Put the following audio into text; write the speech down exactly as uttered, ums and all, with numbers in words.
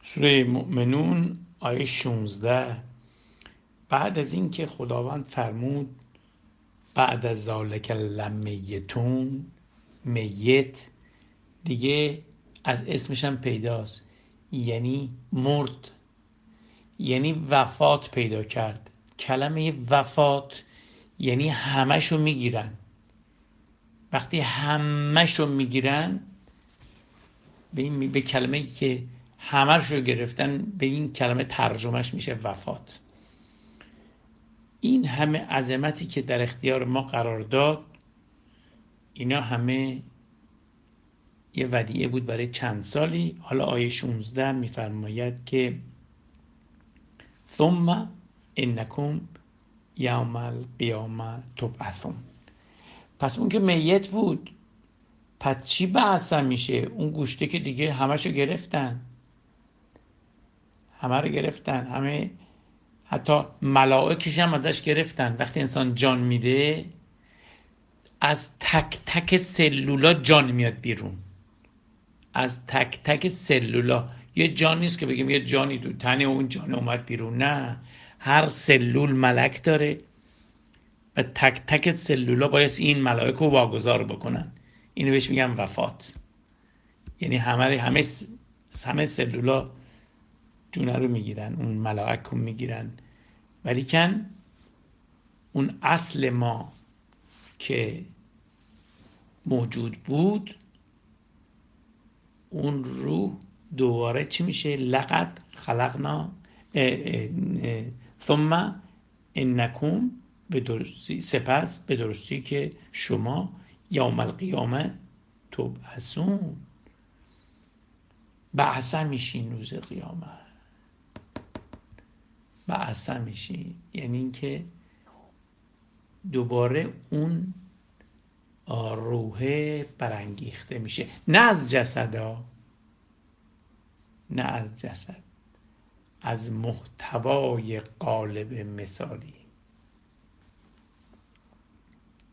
سوره مؤمنون آیه شانزده. بعد از این که خداوند فرمود بعد از ذالک لمیتون، میت دیگه از اسمش هم پیداست، یعنی مرد، یعنی وفات پیدا کرد. کلمه وفات یعنی همشو میگیرن. وقتی همشو میگیرن به این به کلمه که همش رو گرفتن، به این کلمه ترجمهش میشه وفات. این همه عظمتی که در اختیار ما قرار داد، اینا همه یه ودیعه بود برای چند سالی. حالا آیه شانزده میفرماید که ثم انکم یوم القیامه تبعثون. پس اون که میت بود، پس چی بعث میشه؟ اون گوشته که دیگه همشو گرفتن، همه رو گرفتن، همه حتی ملائکش هم ازش گرفتن. وقتی انسان جان میده، از تک تک سلولا جان میاد بیرون. از تک تک سلولا. یه جان نیست که بگیم یه جانی تو تن اون جان اومد بیرون، نه، هر سلول ملک داره و تک تک سلولا باید این ملائک رو واگذار بکنن. اینو بهش میگم وفات. یعنی همه همه همه سلولا جونه رو میگیرن، اون ملائک رو میگیرن، ولیکن اون اصل ما که موجود بود، اون روح دوباره چی میشه؟ لقد خلقنا ثم انکم، به درستی سپس به درستی که شما یوم القیامه تبعثون، بعثه میشین. روز قیامت بعثه میشین، یعنی اینکه دوباره اون روح برانگیخته میشه، نه از جسد ها، نه از جسد، از محتوای قالب مثالی.